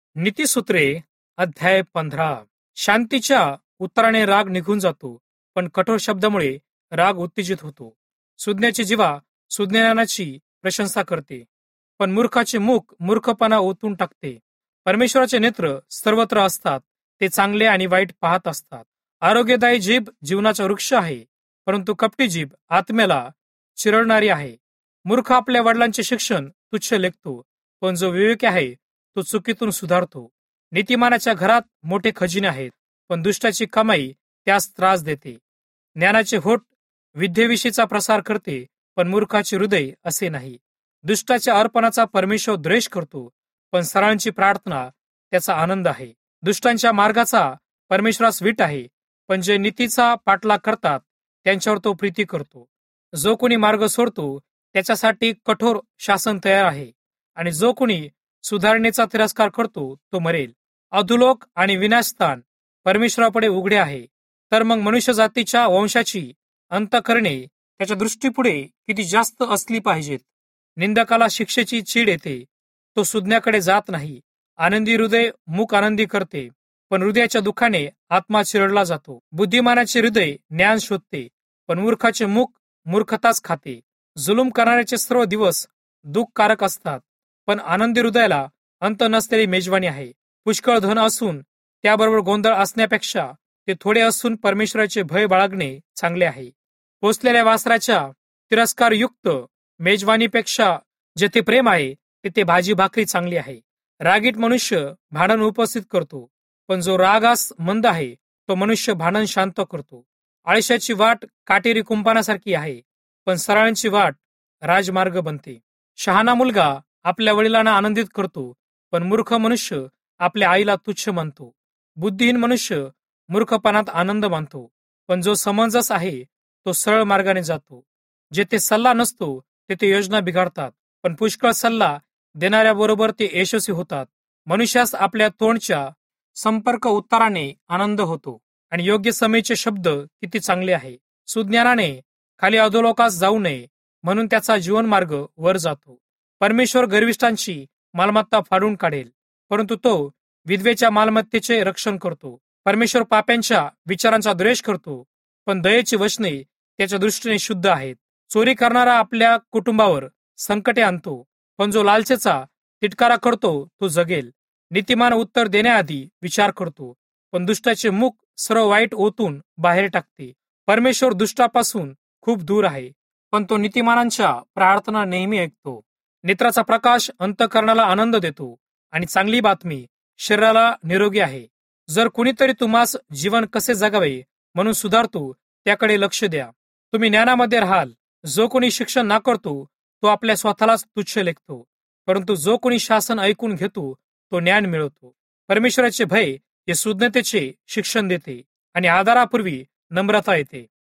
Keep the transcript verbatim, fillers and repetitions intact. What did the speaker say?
नीतिसूत्रे अध्याय पंधरा. शांतीच्या उत्तराने राग निघून जातो, पण कठोर शब्दामुळे राग उत्तेजित होतो. सुज्ञाची जीवा सुज्ञानाची प्रशंसा करते, पण मूर्खाचे मुख मूर्खपणा ओतून टाकते. परमेश्वराचे नेत्र सर्वत्र असतात, ते चांगले आणि वाईट पाहत असतात. आरोग्यदायी जीभ जीवनाचा वृक्ष आहे, परंतु कपटी जीभ आत्म्याला चिरडणारी आहे. मूर्ख आपल्या वडिलांचे शिक्षण तुच्छ लेखतो, पण जो विवेकी आहे तो चुकीतून सुधारतो. नीतिमानाच्या घरात मोठे खजिने आहेत, पण दुष्टाची कमाई त्यास त्रास देते. ज्ञानाचे होठ विद्येविषयीचा प्रसार करते, पण मूर्खाचे हृदय असे नाही. दुष्टाच्या अर्पणाचा परमेश्वर द्वेष करतो, पण सरळांची प्रार्थना त्याचा आनंद आहे. दुष्टांच्या मार्गाचा परमेश्वरास वीट आहे, पण जे नीतीचा पाठलाग करतात त्यांच्यावर तो प्रीती करतो. जो कोणी मार्ग सोडतो त्याच्यासाठी कठोर शासन तयार आहे, आणि जो कोणी सुधारणेचा तिरस्कार करतो तो मरेल. अधोलोक आणि विनाशस्थान परमेश्वरापुढे उघडे आहे, तर मग मनुष्य जातीच्या वंशाची अंतःकरणे त्याच्या दृष्टीपुढे किती जास्त असली पाहिजेत. निंदकाला शिक्षेची चीड येते, तो सुज्ञाकडे जात नाही. आनंदी हृदय मुख आनंदी करते, पण हृदयाच्या दुःखाने आत्मा चिरडला जातो. बुद्धिमानाचे हृदय ज्ञान शोधते, पण मूर्खाचे मुख मूर्खताच खाते. जुलूम करणाऱ्याचे सर्व दिवस दुःखकारक असतात, पण आनंदी हृदयाला अंत नसलेली मेजवानी आहे. पुष्कळ धन असून त्याबरोबर गोंधळ असण्यापेक्षा ते थोडे असून परमेश्वराचे भय बाळगणे चांगले आहे. पोचलेल्या वासराच्या तिरस्कारयुक्त मेजवानीपेक्षा जेथे प्रेम आहे तेथे भाजी भाकरी चांगली आहे. रागीट मनुष्य भांडण उपस्थित करतो, पण जो रागास मंद आहे तो मनुष्य भांडण शांत करतो. आळशाची वाट काटेरी कुंपणासारखी आहे, पण सरळांची वाट राजमार्ग बनते. शहाणा मुलगा आपल्या वडिलांना आनंदित करतो, पण मूर्ख मनुष्य आपल्या आईला तुच्छ मानतो. बुद्धिहीन मनुष्य मूर्खपणात आनंद मानतो, पण जो समंजस आहे तो सरळ मार्गाने जातो. जेथे सल्ला नसतो तेथे योजना बिघडतात, पण पुष्कळ सल्ला देणाऱ्याबरोबर ते यशस्वी होतात. मनुष्यास आपल्या तोंडच्या संपर्क उत्तराने आनंद होतो, आणि योग्य समयीचे शब्द किती चांगले आहे. सुज्ञानाने खाली अधोलोकास जाऊ नये, म्हणून त्याचा जीवनमार्ग वर जातो. परमेश्वर गर्विष्ठांची मालमत्ता फाडून काढेल, परंतु तो विधवेच्या मालमत्तेचे रक्षण करतो. परमेश्वर पाप्यांच्या विचारांचा द्वेष करतो, पण दयेची वचने त्याच्या दृष्टीने शुद्ध आहेत. चोरी करणारा आपल्या कुटुंबावर संकटे आणतो, पण जो लालसेचा तिटकारा करतो तो जगेल. नीतिमान उत्तर देण्याआधी विचार करतो, पण दुष्टाचे मुख सर्व वाईट ओतून बाहेर टाकते. परमेश्वर दुष्टापासून खूप दूर आहे, पण तो नीतिमानांच्या प्रार्थना नेहमी ऐकतो. नेत्राचा प्रकाश अंतःकरणाला आनंद देतो, आणि चांगली बातमी शरीराला निरोगी आहे. जर कुणीतरी तुम्हास जीवन कसे जगावे म्हणून सुधारतो त्याकडे लक्ष द्या. तुम्ही ज्ञानामध्ये राहाल. जो कोणी शिक्षण नाकारतो तो आपल्या स्वतःलाच तुच्छ लेखतो, परंतु जो कोणी शासन ऐकून घेतो तो ज्ञान मिळवतो. परमेश्वराचे भय हे सुज्ञतेचे शिक्षण देते, आणि आदरापूर्वी नम्रता येते.